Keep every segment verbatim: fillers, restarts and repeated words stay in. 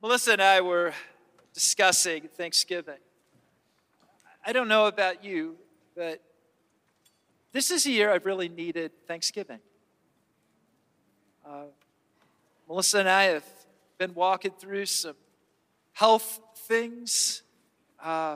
Melissa and I were discussing Thanksgiving. I don't know about you, but this is a year I've really needed Thanksgiving. Uh, Melissa and I have been walking through some health things. Uh,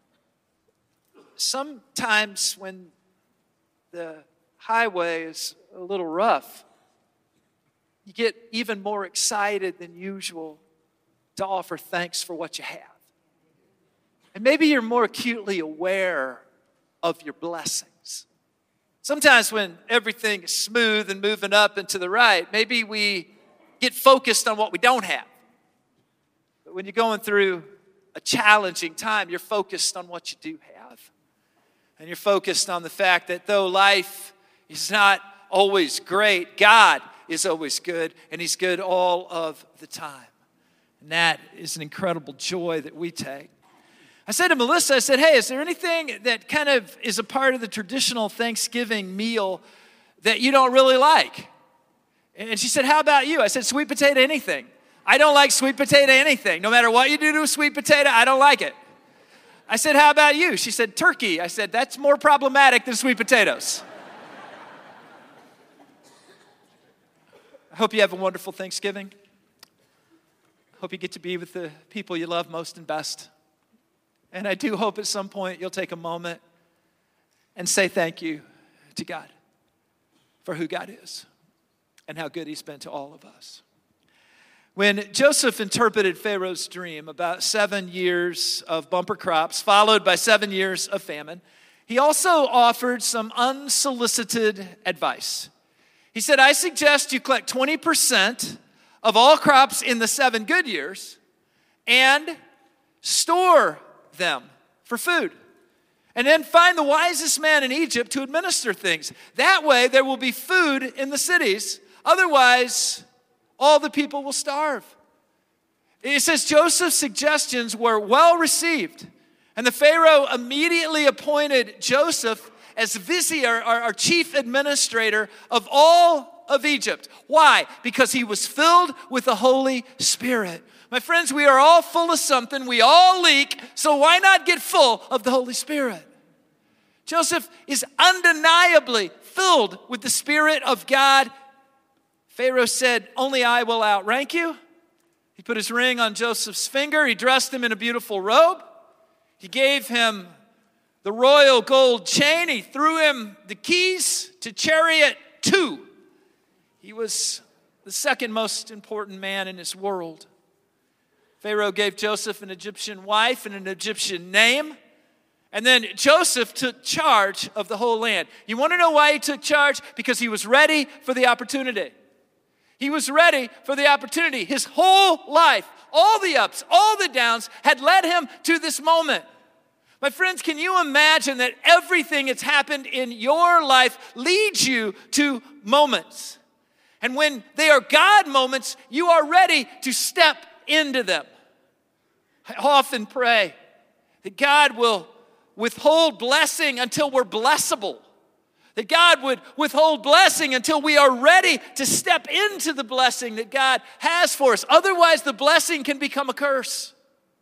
sometimes when the highway is a little rough, you get even more excited than usual to offer thanks for what you have. And maybe you're more acutely aware of your blessings. Sometimes when everything is smooth and moving up and to the right, maybe we get focused on what we don't have. But when you're going through a challenging time, you're focused on what you do have. And you're focused on the fact that though life is not always great, God is always good, and He's good all of the time. And that is an incredible joy that we take. I said to Melissa, I said, hey, is there anything that kind of is a part of the traditional Thanksgiving meal that you don't really like? And she said, how about you? I said, sweet potato anything. I don't like sweet potato anything. No matter what you do to a sweet potato, I don't like it. I said, how about you? She said, turkey. I said, that's more problematic than sweet potatoes. I hope you have a wonderful Thanksgiving. Hope you get to be with the people you love most and best. And I do hope at some point you'll take a moment and say thank you to God for who God is and how good He's been to all of us. When Joseph interpreted Pharaoh's dream about seven years of bumper crops followed by seven years of famine, he also offered some unsolicited advice. He said, I suggest you collect twenty percent of all crops in the seven good years and store them for food. And then find the wisest man in Egypt to administer things. That way there will be food in the cities. Otherwise, all the people will starve. It says Joseph's suggestions were well received. And the Pharaoh immediately appointed Joseph as vizier, our, our chief administrator of all of Egypt. Why? Because he was filled with the Holy Spirit. My friends, we are all full of something. We all leak, so why not get full of the Holy Spirit? Joseph is undeniably filled with the Spirit of God. Pharaoh said, only I will outrank you. He put his ring on Joseph's finger. He dressed him in a beautiful robe. He gave him the royal gold chain. He threw him the keys to chariot two. He was the second most important man in his world. Pharaoh gave Joseph an Egyptian wife and an Egyptian name. And then Joseph took charge of the whole land. You want to know why he took charge? Because he was ready for the opportunity. He was ready for the opportunity. His whole life, all the ups, all the downs, had led him to this moment. My friends, can you imagine that everything that's happened in your life leads you to moments? And when they are God moments, you are ready to step into them. I often pray that God will withhold blessing until we're blessable. That God would withhold blessing until we are ready to step into the blessing that God has for us. Otherwise, the blessing can become a curse.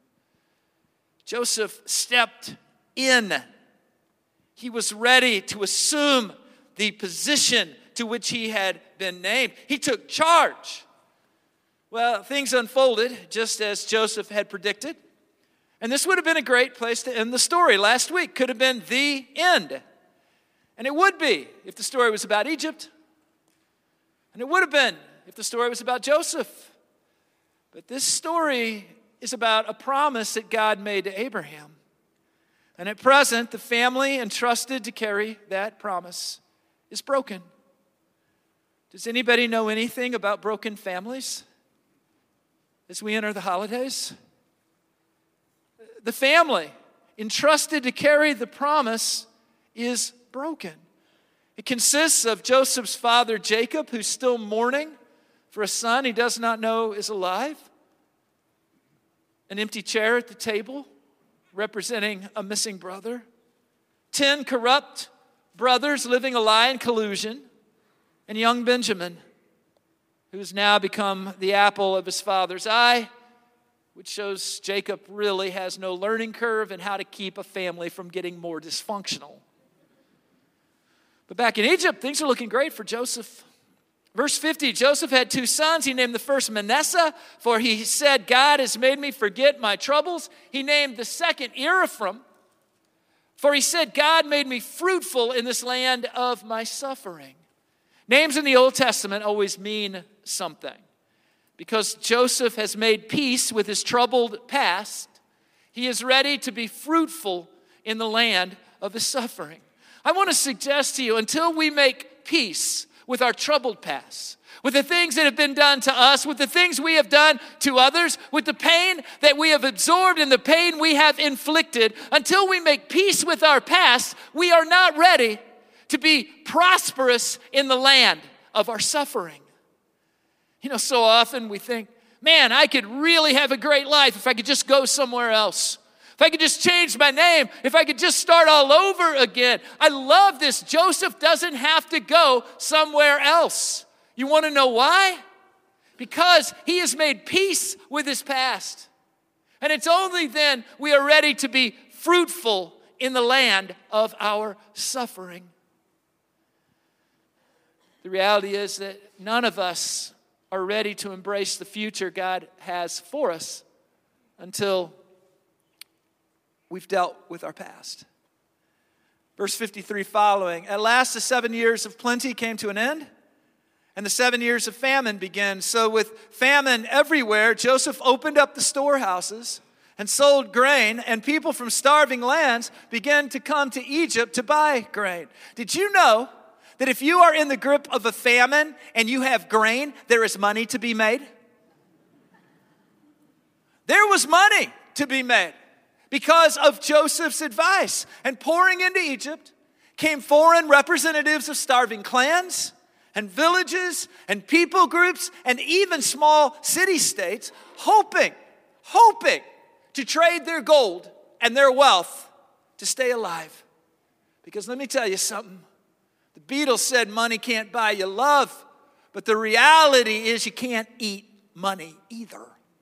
Joseph stepped in. He was ready to assume the position to which he had been named. He took charge. Well, things unfolded just as Joseph had predicted. And this would have been a great place to end the story. Last week could have been the end. And it would be if the story was about Egypt. And it would have been if the story was about Joseph. But this story is about a promise that God made to Abraham. And at present, the family entrusted to carry that promise is broken. Does anybody know anything about broken families as we enter the holidays? The family entrusted to carry the promise is broken. It consists of Joseph's father, Jacob, who's still mourning for a son he does not know is alive. An empty chair at the table representing a missing brother. Ten corrupt brothers living a lie in collusion. And young Benjamin, who has now become the apple of his father's eye which shows Jacob really has no learning curve in how to keep a family from getting more dysfunctional. But back in Egypt, things are looking great for Joseph. Verse fifty, Joseph had two sons. He named the first Manasseh, for he said, God has made me forget my troubles. He named the second Ephraim, for he said, God made me fruitful in this land of my suffering. Names in the Old Testament always mean something. Because Joseph has made peace with his troubled past, he is ready to be fruitful in the land of his suffering. I want to suggest to you, until we make peace with our troubled past, with the things that have been done to us, with the things we have done to others, with the pain that we have absorbed and the pain we have inflicted, until we make peace with our past, we are not ready to be prosperous in the land of our suffering. You know, so often we think, man, I could really have a great life if I could just go somewhere else. If I could just change my name, if I could just start all over again. I love this. Joseph doesn't have to go somewhere else. You want to know why? Because he has made peace with his past. And it's only then we are ready to be fruitful in the land of our suffering. The reality is that none of us are ready to embrace the future God has for us until we've dealt with our past. Verse fifty-three following, at last the seven years of plenty came to an end, and the seven years of famine began. So with famine everywhere, Joseph opened up the storehouses and sold grain, and people from starving lands began to come to Egypt to buy grain. Did you know that if you are in the grip of a famine and you have grain, there is money to be made? There was money to be made because of Joseph's advice. And pouring into Egypt came foreign representatives of starving clans and villages and people groups and even small city-states, hoping, hoping to trade their gold and their wealth to stay alive. Because let me tell you something. The Beatles said money can't buy you love, but the reality is you can't eat money either.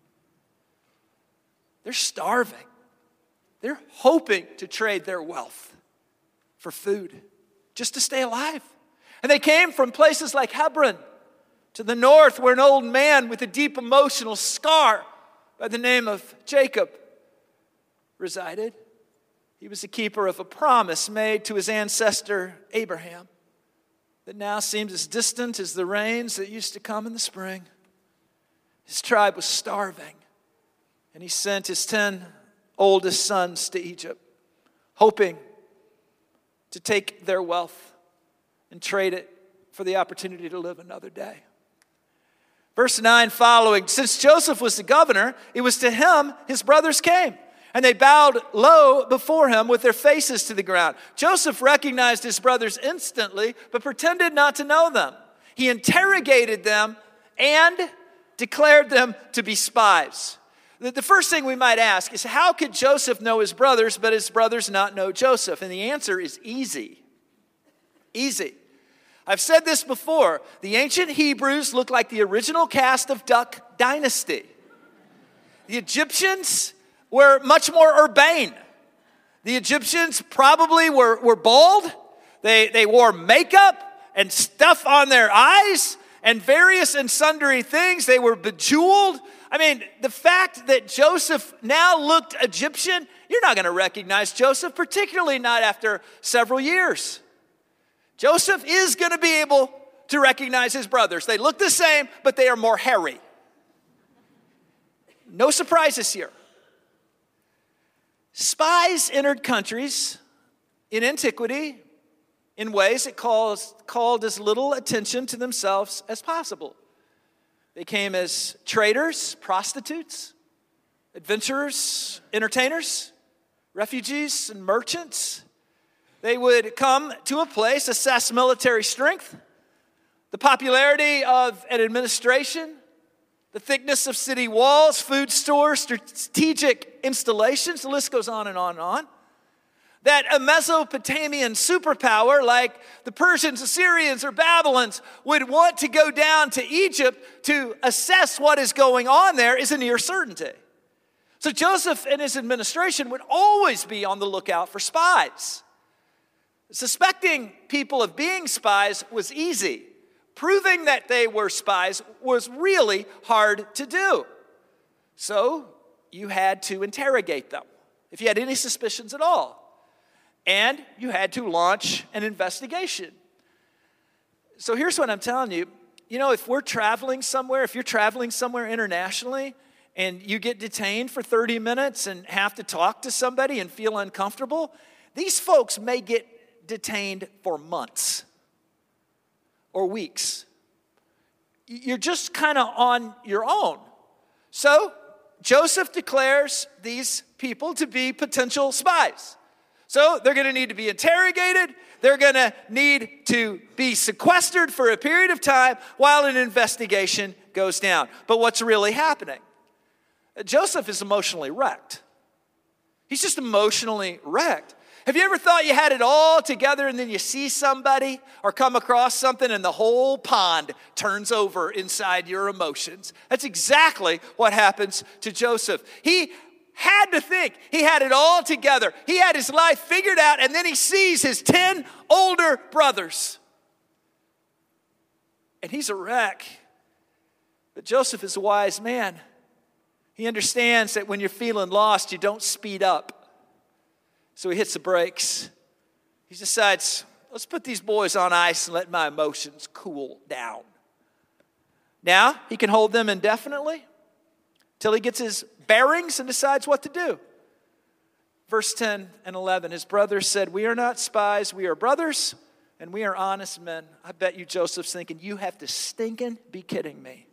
They're starving. They're hoping to trade their wealth for food just to stay alive. And they came from places like Hebron to the north, where an old man with a deep emotional scar by the name of Jacob resided. He was the keeper of a promise made to his ancestor Abraham that now seems as distant as the rains that used to come in the spring. His tribe was starving, and he sent his ten oldest sons to Egypt, hoping to take their wealth and trade it for the opportunity to live another day. Verse nine following, since Joseph was the governor, it was to him his brothers came, and they bowed low before him with their faces to the ground. Joseph recognized his brothers instantly, but pretended not to know them. He interrogated them and declared them to be spies. The first thing we might ask is, how could Joseph know his brothers, but his brothers not know Joseph? And the answer is easy. Easy. I've said this before. The ancient Hebrews look like the original cast of Duck Dynasty. The Egyptians were much more urbane. The Egyptians probably were, were bald. They, they wore makeup and stuff on their eyes and various and sundry things. They were bejeweled. I mean, the fact that Joseph now looked Egyptian, you're not going to recognize Joseph, particularly not after several years. Joseph is going to be able to recognize his brothers. They look the same, but they are more hairy. No surprises here. Spies entered countries in antiquity in ways that caused, called as little attention to themselves as possible. They came as traders, prostitutes, adventurers, entertainers, refugees, and merchants. They would come to a place, assess military strength, the popularity of an administration, the thickness of city walls, food stores, strategic installations, the list goes on and on and on. That a Mesopotamian superpower like the Persians, Assyrians, or Babylons would want to go down to Egypt to assess what is going on there is a near certainty. So Joseph and his administration would always be on the lookout for spies. Suspecting people of being spies was easy. Proving that they were spies was really hard to do. So you had to interrogate them if you had any suspicions at all. And you had to launch an investigation. So here's what I'm telling you. You know, if we're traveling somewhere, if you're traveling somewhere internationally, and you get detained for thirty minutes and have to talk to somebody and feel uncomfortable, these folks may get detained for months or weeks. You're just kind of on your own. So Joseph declares these people to be potential spies. So they're going to need to be interrogated. They're going to need to be sequestered for a period of time while an investigation goes down. But what's really happening? Joseph is emotionally wrecked. He's just emotionally wrecked. Have you ever thought you had it all together and then you see somebody or come across something and the whole pond turns over inside your emotions? That's exactly what happens to Joseph. He had to think he had it all together. He had his life figured out, and then he sees his ten older brothers. And he's a wreck. But Joseph is a wise man. He understands that when you're feeling lost, you don't speed up. So he hits the brakes. He decides, let's put these boys on ice and let my emotions cool down. Now, he can hold them indefinitely till he gets his bearings and decides what to do. Verse ten and eleven, his brothers said, we are not spies, we are brothers, and we are honest men. I bet you Joseph's thinking, you have to stinking be kidding me.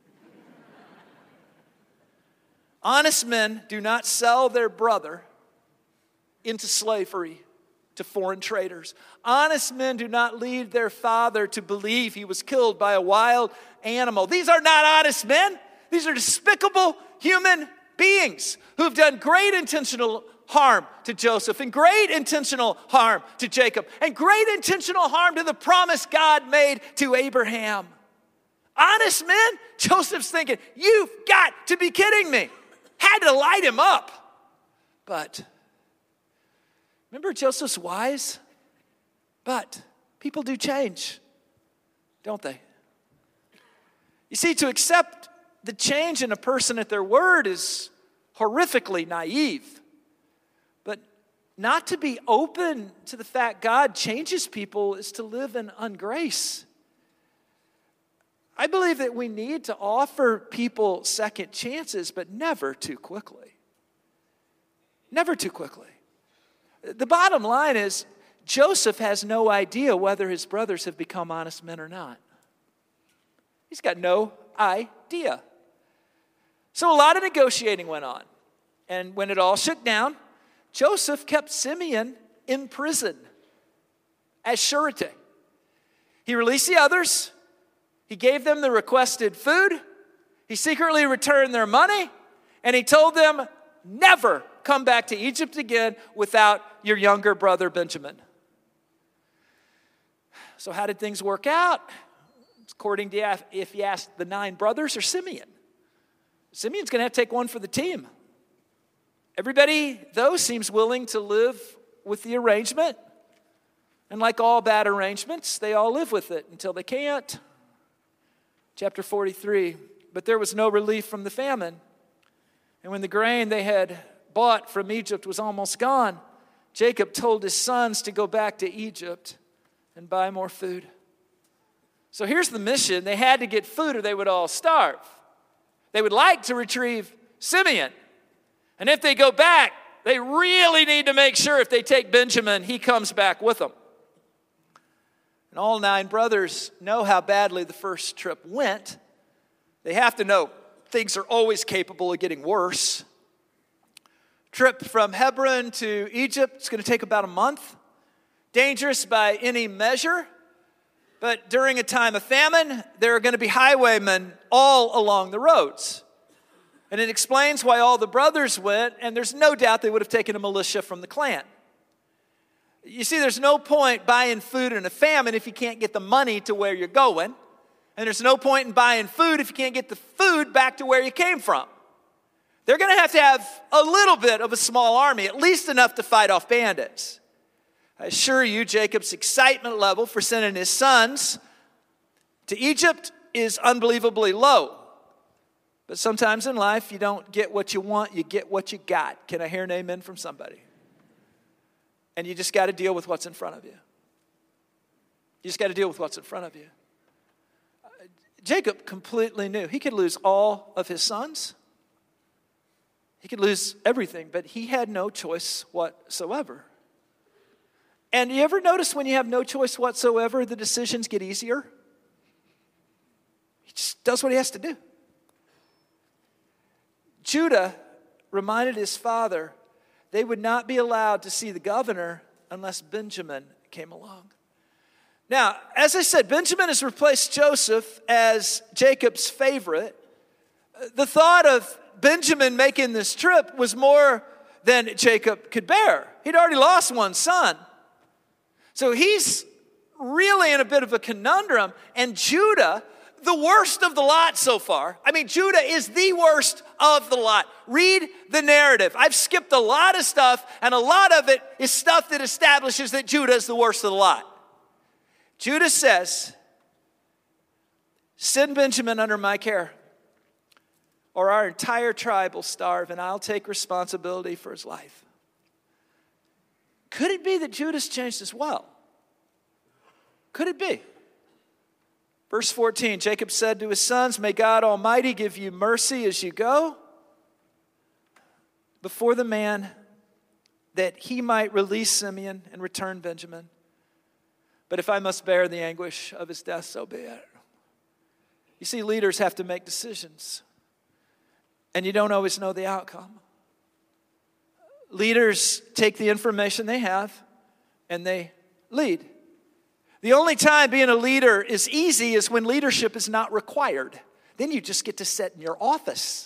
Honest men do not sell their brother into slavery to foreign traders. Honest men do not lead their father to believe he was killed by a wild animal. These are not honest men. These are despicable human beings who've done great intentional harm to Joseph and great intentional harm to Jacob and great intentional harm to the promise God made to Abraham. Honest men? Joseph's thinking, you've got to be kidding me. Had to light him up. But remember, Joseph's wise? But people do change, don't they? You see, to accept the change in a person at their word is horrifically naive. But not to be open to the fact God changes people is to live in ungrace. I believe that we need to offer people second chances, but never too quickly. Never too quickly. The bottom line is, Joseph has no idea whether his brothers have become honest men or not. He's got no idea. So a lot of negotiating went on. And when it all shook down, Joseph kept Simeon in prison as surety. He released the others. He gave them the requested food. He secretly returned their money. And he told them, never come back to Egypt again without your younger brother Benjamin. So how did things work out? According to if you ask the nine brothers or Simeon. Simeon's going to have to take one for the team. Everybody, though, seems willing to live with the arrangement. And like all bad arrangements, they all live with it until they can't. Chapter forty-three, but there was no relief from the famine. And when the grain they had bought from Egypt was almost gone, Jacob told his sons to go back to Egypt and buy more food. So here's the mission. They had to get food or they would all starve. They would like to retrieve Simeon. And if they go back, they really need to make sure if they take Benjamin, he comes back with them. And all nine brothers know how badly the first trip went. They have to know things are always capable of getting worse. Trip from Hebron to Egypt, it's going to take about a month. Dangerous by any measure. But during a time of famine, there are going to be highwaymen all along the roads. And it explains why all the brothers went, and there's no doubt they would have taken a militia from the clan. You see, there's no point buying food in a famine if you can't get the money to where you're going. And there's no point in buying food if you can't get the food back to where you came from. They're going to have to have a little bit of a small army, at least enough to fight off bandits. I assure you, Jacob's excitement level for sending his sons to Egypt is unbelievably low. But sometimes in life, you don't get what you want, you get what you got. Can I hear an amen from somebody? And you just got to deal with what's in front of you. You just got to deal with what's in front of you. Jacob completely knew he could lose all of his sons. He could lose everything, but he had no choice whatsoever. And you ever notice when you have no choice whatsoever, the decisions get easier? He just does what he has to do. Judah reminded his father they would not be allowed to see the governor unless Benjamin came along. Now, as I said, Benjamin has replaced Joseph as Jacob's favorite. The thought of Benjamin making this trip was more than Jacob could bear. He'd already lost one son. So he's really in a bit of a conundrum. And Judah, the worst of the lot so far. I mean, Judah is the worst of the lot. Read the narrative. I've skipped a lot of stuff, and a lot of it is stuff that establishes that Judah is the worst of the lot. Judah says, send Benjamin under my care, or our entire tribe will starve, and I'll take responsibility for his life. Could it be that Judah's changed as well? Could it be? Verse fourteen, Jacob said to his sons, may God Almighty give you mercy as you go before the man, that he might release Simeon and return Benjamin. But if I must bear the anguish of his death, so be it. You see, leaders have to make decisions, and you don't always know the outcome. Leaders take the information they have and they lead. The only time being a leader is easy is when leadership is not required. Then you just get to sit in your office.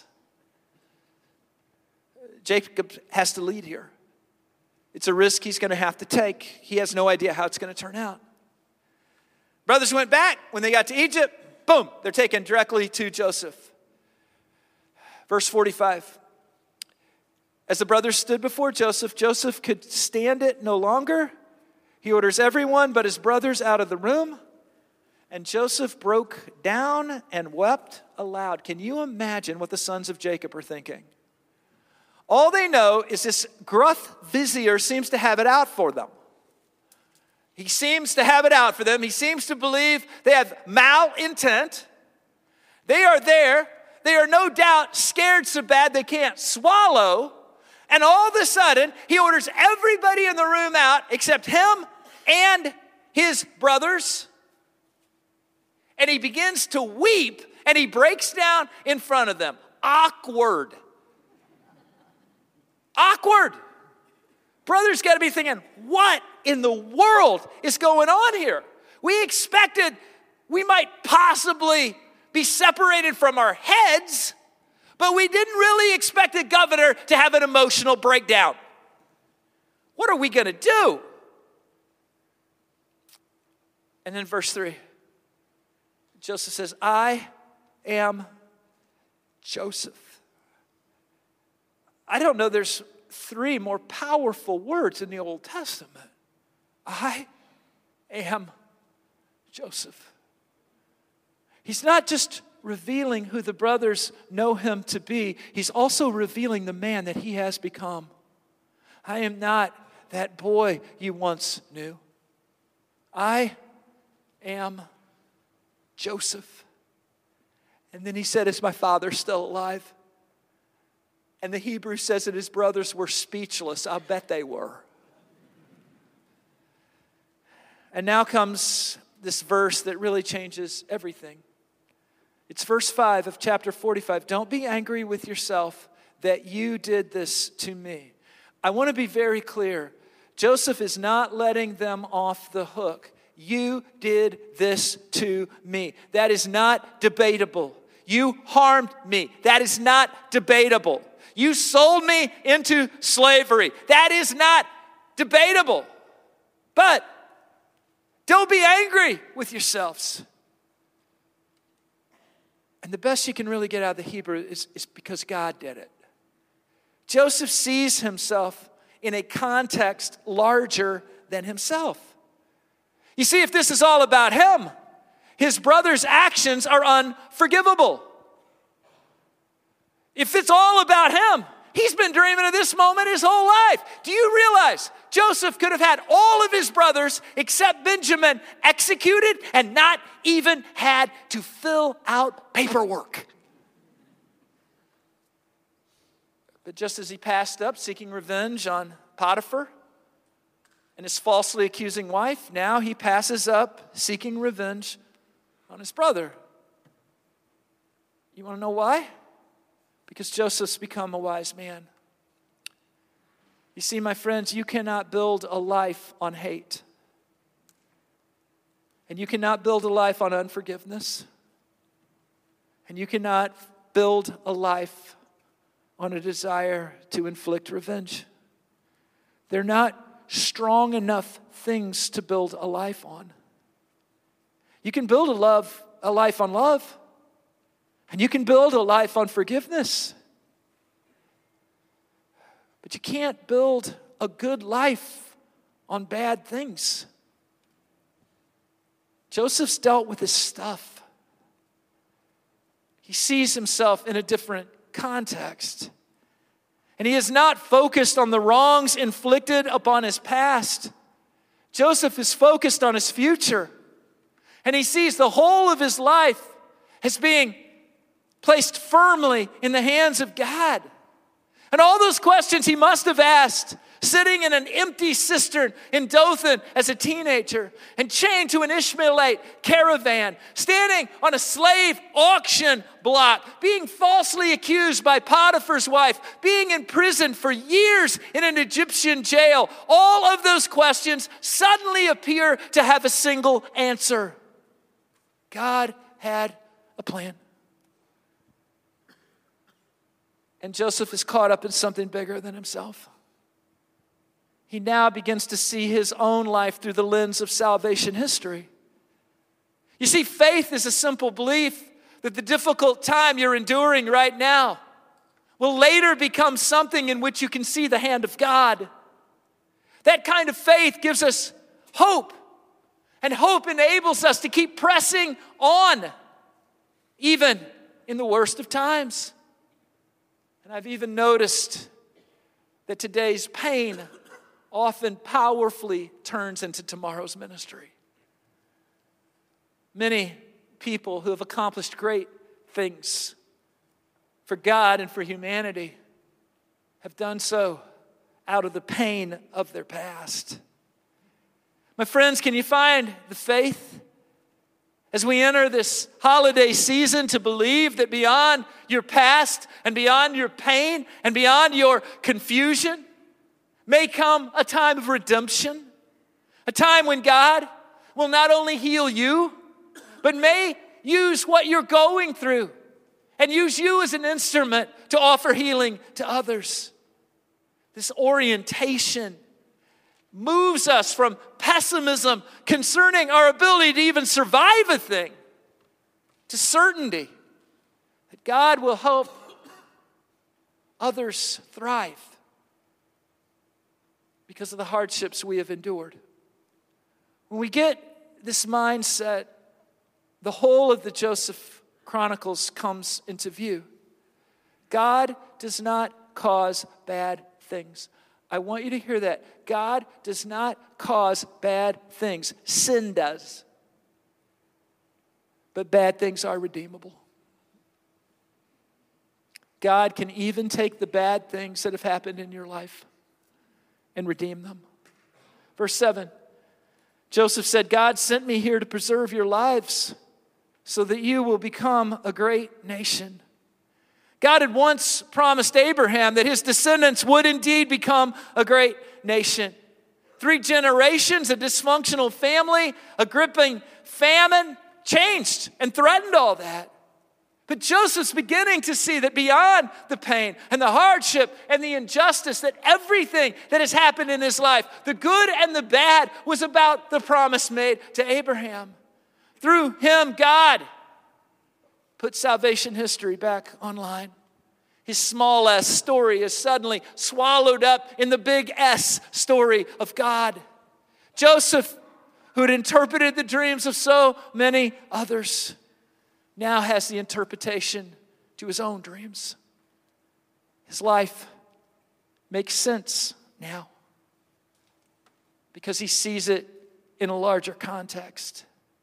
Jacob has to lead here. It's a risk he's going to have to take. He has no idea how it's going to turn out. Brothers went back. When they got to Egypt, boom, they're taken directly to Joseph. Verse forty-five. As the brothers stood before Joseph, Joseph could stand it no longer. He orders everyone but his brothers out of the room. And Joseph broke down and wept aloud. Can you imagine what the sons of Jacob are thinking? All they know is this gruff vizier seems to have it out for them. He seems to have it out for them. He seems to believe they have malintent. They are there. They are no doubt scared so bad they can't swallow. And all of a sudden, he orders everybody in the room out except him and his brothers. And he begins to weep, and he breaks down in front of them. Awkward. Awkward. Brothers got to be thinking, what in the world is going on here? We expected we might possibly be separated from our heads, but we didn't really expect the governor to have an emotional breakdown. What are we going to do? And then verse three, Joseph says, I am Joseph. I don't know, there's three more powerful words in the Old Testament. I am Joseph. He's not just revealing who the brothers know him to be. He's also revealing the man that he has become. I am not that boy you once knew. I am Joseph. And then he said, is my father still alive? And the Hebrew says that his brothers were speechless. I'll bet they were. And now comes this verse that really changes everything. It's verse five of chapter forty-five. Don't be angry with yourself that you did this to me. I want to be very clear. Joseph is not letting them off the hook. You did this to me. That is not debatable. You harmed me. That is not debatable. You sold me into slavery. That is not debatable. But don't be angry with yourselves. And the best you can really get out of the Hebrew is, is because God did it. Joseph sees himself in a context larger than himself. You see, if this is all about him, his brother's actions are unforgivable. If it's all about him, he's been dreaming of this moment his whole life. Do you realize Joseph could have had all of his brothers except Benjamin executed and not even had to fill out paperwork? But just as he passed up seeking revenge on Potiphar and his falsely accusing wife, now he passes up seeking revenge on his brother. You want to know why? Because Joseph's become a wise man. You see, my friends, you cannot build a life on hate. And you cannot build a life on unforgiveness. And you cannot build a life on a desire to inflict revenge. They're not strong enough things to build a life on. You can build a love, a life on love. And you can build a life on forgiveness. But you can't build a good life on bad things. Joseph's dealt with his stuff. He sees himself in a different context. And he is not focused on the wrongs inflicted upon his past. Joseph is focused on his future. And he sees the whole of his life as being placed firmly in the hands of God. And all those questions he must have asked, sitting in an empty cistern in Dothan as a teenager, and chained to an Ishmaelite caravan, standing on a slave auction block, being falsely accused by Potiphar's wife, being imprisoned for years in an Egyptian jail. All of those questions suddenly appear to have a single answer. God had a plan. And Joseph is caught up in something bigger than himself. He now begins to see his own life through the lens of salvation history. You see, faith is a simple belief that the difficult time you're enduring right now will later become something in which you can see the hand of God. That kind of faith gives us hope. And hope enables us to keep pressing on, even in the worst of times. And I've even noticed that today's pain often powerfully turns into tomorrow's ministry. Many people who have accomplished great things for God and for humanity have done so out of the pain of their past. My friends, can you find the faith as we enter this holiday season to believe that beyond your past and beyond your pain and beyond your confusion may come a time of redemption, a time when God will not only heal you, but may use what you're going through and use you as an instrument to offer healing to others. This orientation moves us from pessimism concerning our ability to even survive a thing to certainty that God will help others thrive because of the hardships we have endured. When we get this mindset, the whole of the Joseph Chronicles comes into view. God does not cause bad things. I want you to hear that. God does not cause bad things. Sin does. But bad things are redeemable. God can even take the bad things that have happened in your life and redeem them. Verse seven, Joseph said, God sent me here to preserve your lives so that you will become a great nation. God had once promised Abraham that his descendants would indeed become a great nation. Three generations, a dysfunctional family, a gripping famine changed and threatened all that. But Joseph's beginning to see that beyond the pain and the hardship and the injustice, that everything that has happened in his life, the good and the bad, was about the promise made to Abraham. Through him, God put salvation history back online. His small s story is suddenly swallowed up in the big S story of God. Joseph, who had interpreted the dreams of so many others, now has the interpretation to his own dreams. His life makes sense now because he sees it in a larger context.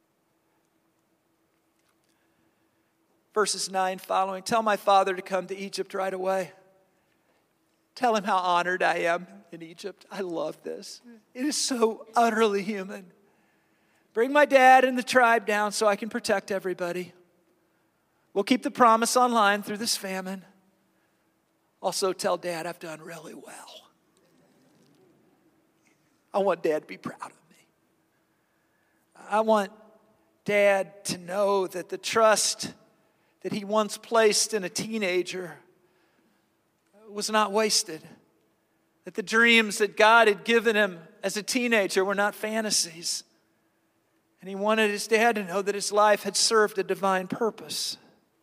Verses nine following, tell my father to come to Egypt right away. Tell him how honored I am in Egypt. I love this. It is so utterly human. Bring my dad and the tribe down so I can protect everybody. We'll keep the promise online through this famine. Also tell Dad I've done really well. I want Dad to be proud of me. I want Dad to know that the trust that he once placed in a teenager was not wasted. That the dreams that God had given him as a teenager were not fantasies. And he wanted his dad to know that his life had served a divine purpose.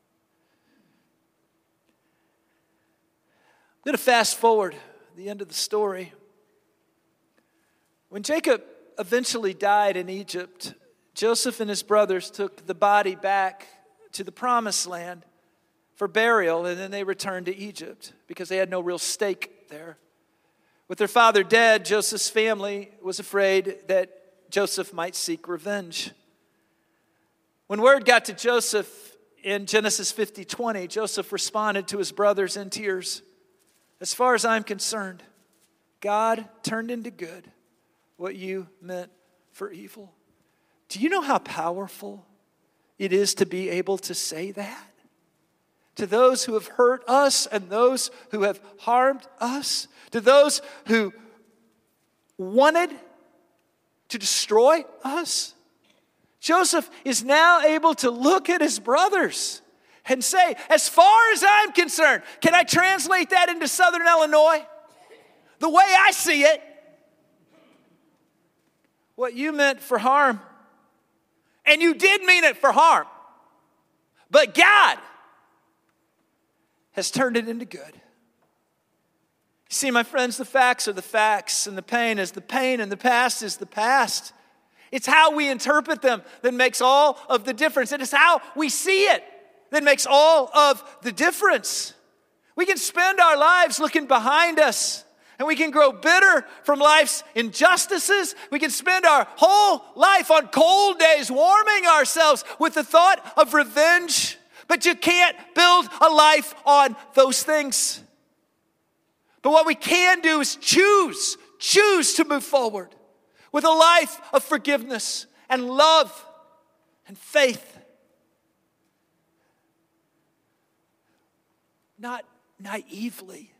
I'm going to fast forward to the end of the story. When Jacob eventually died in Egypt, Joseph and his brothers took the body back to the promised land for burial, and then they returned to Egypt because they had no real stake there. With their father dead, Joseph's family was afraid that Joseph might seek revenge. When word got to Joseph in Genesis fifty twenty, Joseph responded to his brothers in tears. As far as I'm concerned, God turned into good what you meant for evil. Do you know how powerful it is to be able to say that? To those who have hurt us and those who have harmed us, to those who wanted to destroy us. Joseph is now able to look at his brothers and say, as far as I'm concerned, can I translate that into Southern Illinois? The way I see it, what you meant for harm, and you did mean it for harm, but God has turned it into good. See, my friends, the facts are the facts, and the pain is the pain, and the past is the past. It's how we interpret them that makes all of the difference. It is how we see it that makes all of the difference. We can spend our lives looking behind us, and we can grow bitter from life's injustices. We can spend our whole life on cold days warming ourselves with the thought of revenge, but you can't build a life on those things. But what we can do is choose, choose to move forward with a life of forgiveness and love and faith. Not naively.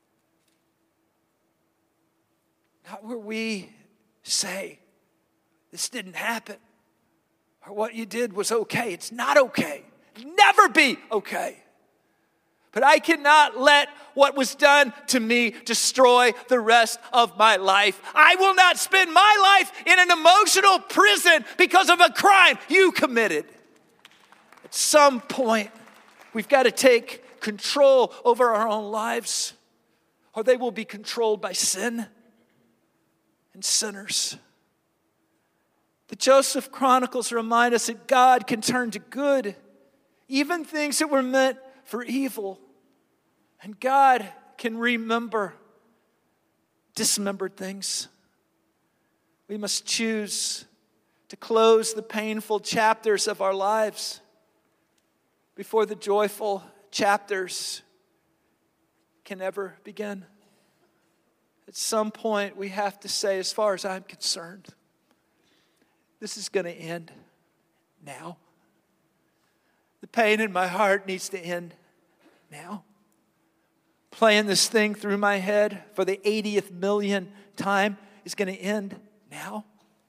Not where we say, this didn't happen, or what you did was okay. It's not okay. It'll never be okay. But I cannot let what was done to me destroy the rest of my life. I will not spend my life in an emotional prison because of a crime you committed. At some point, we've got to take control over our own lives, or they will be controlled by sin and sinners. The Joseph Chronicles remind us that God can turn to good even things that were meant for evil. And God can remember dismembered things. We must choose to close the painful chapters of our lives before the joyful chapters can ever begin. At some point, we have to say, as far as I'm concerned, this is going to end now. The pain in my heart needs to end now. Playing this thing through my head for the eightieth million time is going to end now.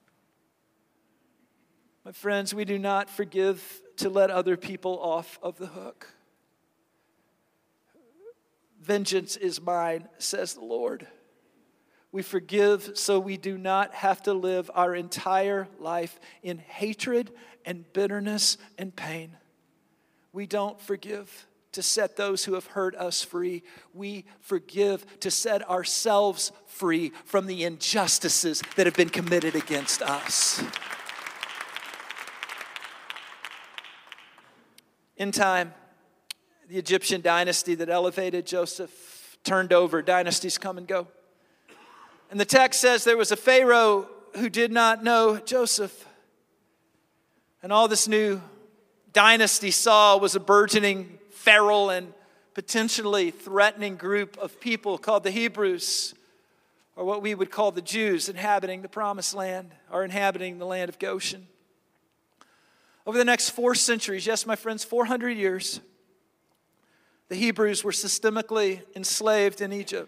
My friends, we do not forgive to let other people off of the hook. Vengeance is mine, says the Lord. We forgive so we do not have to live our entire life in hatred and bitterness and pain. We don't forgive to set those who have hurt us free. We forgive to set ourselves free from the injustices that have been committed against us. In time, the Egyptian dynasty that elevated Joseph turned over. Dynasties come and go. And the text says there was a Pharaoh who did not know Joseph. And all this new dynasty saw was a burgeoning, feral, and potentially threatening group of people called the Hebrews, or what we would call the Jews, inhabiting the Promised Land, or inhabiting the land of Goshen. Over the next four centuries, yes, my friends, four hundred years, the Hebrews were systemically enslaved in Egypt.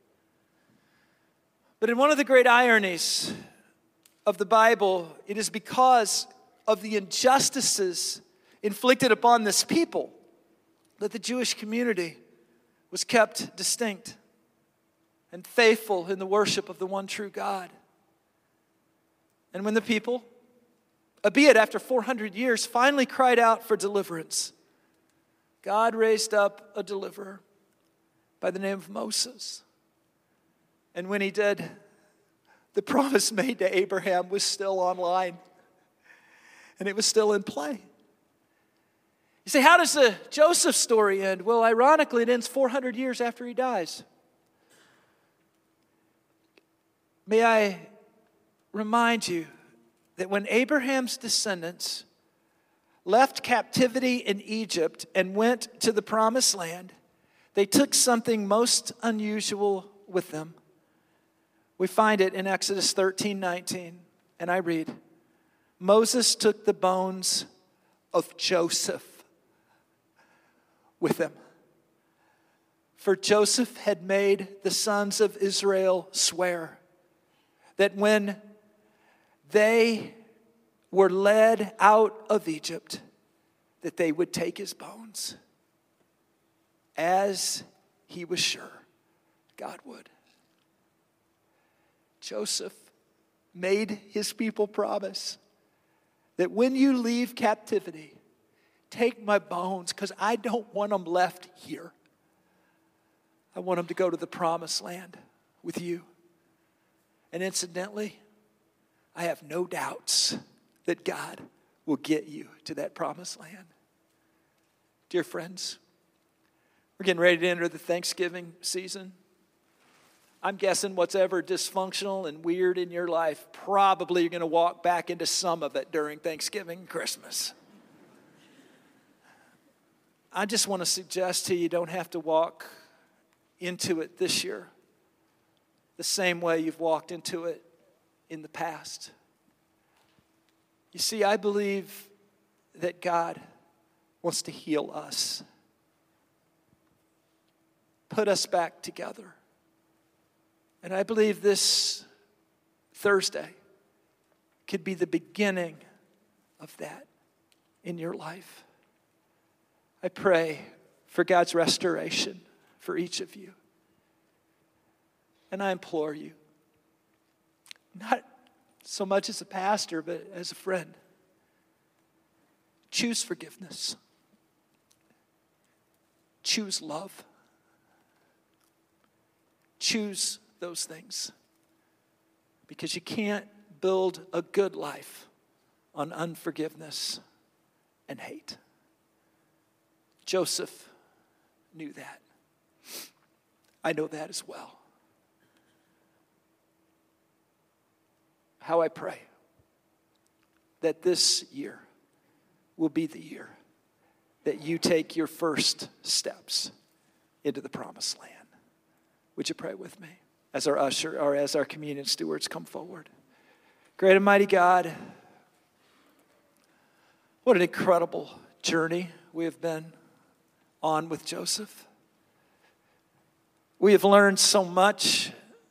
But in one of the great ironies of the Bible, it is because of the injustices inflicted upon this people that the Jewish community was kept distinct and faithful in the worship of the one true God. And when the people, albeit after four hundred years, finally cried out for deliverance, God raised up a deliverer by the name of Moses. And when he did, the promise made to Abraham was still online. And it was still in play. You say, how does the Joseph story end? Well, ironically, it ends four hundred years after he dies. May I remind you that when Abraham's descendants left captivity in Egypt and went to the Promised Land, they took something most unusual with them. We find it in Exodus thirteen nineteen, and I read, Moses took the bones of Joseph with him. For Joseph had made the sons of Israel swear that when they were led out of Egypt, that they would take his bones, as he was sure God would. Joseph made his people promise that when you leave captivity, take my bones, because I don't want them left here. I want them to go to the Promised Land with you. And incidentally, I have no doubts that God will get you to that Promised Land. Dear friends, we're getting ready to enter the Thanksgiving season. I'm guessing what's ever dysfunctional and weird in your life, probably you're going to walk back into some of it during Thanksgiving and Christmas. I just want to suggest to you, you don't have to walk into it this year the same way you've walked into it in the past. You see, I believe that God wants to heal us, put us back together. And I believe this Thursday could be the beginning of that in your life. I pray for God's restoration for each of you. And I implore you, not so much as a pastor, but as a friend, choose forgiveness. Choose love. Choose those things. Because you can't build a good life on unforgiveness and hate. Joseph knew that. I know that as well. How I pray that this year will be the year that you take your first steps into the Promised Land. Would you pray with me as our usher or as our communion stewards come forward? Great and mighty God, what an incredible journey we have been on with Joseph. We have learned so much,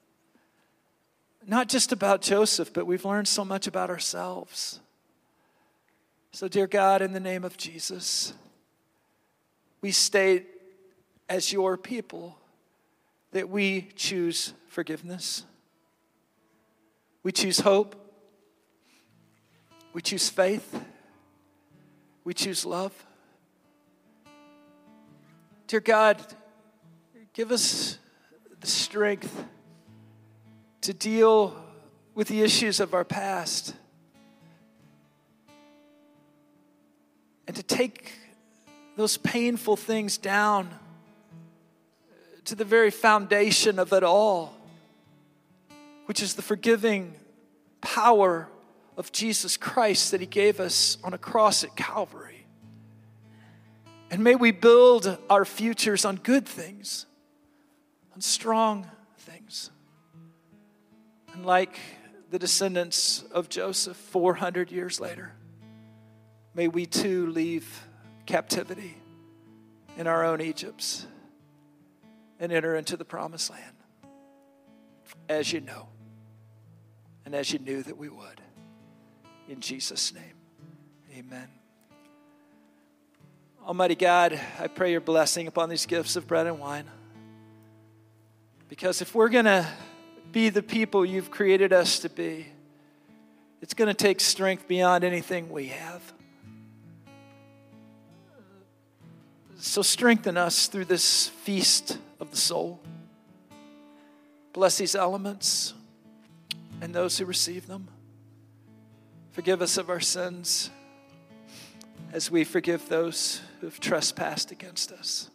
not just about Joseph, but we've learned so much about ourselves. So, dear God, in the name of Jesus, we state as your people that we choose forgiveness. We choose hope. We choose faith. We choose love. Dear God, give us the strength to deal with the issues of our past and to take those painful things down to the very foundation of it all, which is the forgiving power of Jesus Christ that he gave us on a cross at Calvary. And may we build our futures on good things, on strong things. And like the descendants of Joseph four hundred years later, may we too leave captivity in our own Egypts and enter into the promised land, as you know, and as you knew that we would. In Jesus' name, amen. Almighty God, I pray your blessing upon these gifts of bread and wine. Because if we're going to be the people you've created us to be, it's going to take strength beyond anything we have. So strengthen us through this feast of the soul. Bless these elements and those who receive them. Forgive us of our sins as we forgive those who have trespassed against us.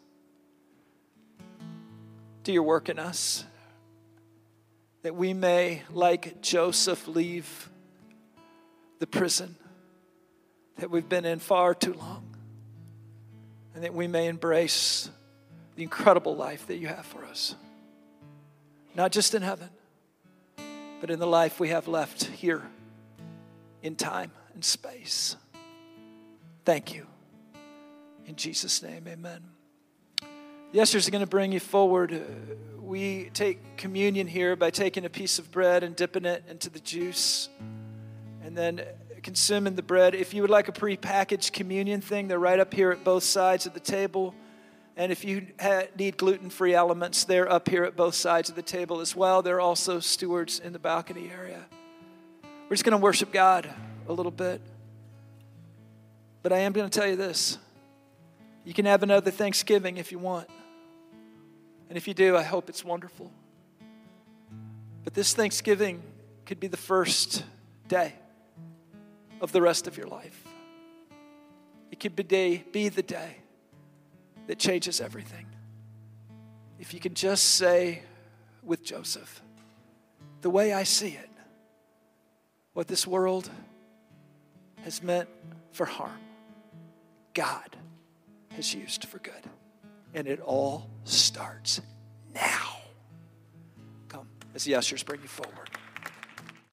Do your work in us, that we may, like Joseph, leave the prison that we've been in far too long, and that we may embrace the incredible life that you have for us. Not just in heaven, but in the life we have left here in time and space. Thank you. In Jesus' name, amen. The ushers are going to bring you forward. Uh, we take communion here by taking a piece of bread and dipping it into the juice and then consuming the bread. If you would like a pre-packaged communion thing, they're right up here at both sides of the table. And if you ha- need gluten-free elements, they're up here at both sides of the table as well. There are also stewards in the balcony area. We're just going to worship God a little bit. But I am going to tell you this. You can have another Thanksgiving if you want. And if you do, I hope it's wonderful. But this Thanksgiving could be the first day of the rest of your life. It could be, day, be the day that changes everything. If you can just say with Joseph, the way I see it, what this world has meant for harm, God has used for good. And it all starts now. Come, as the ushers bring you forward.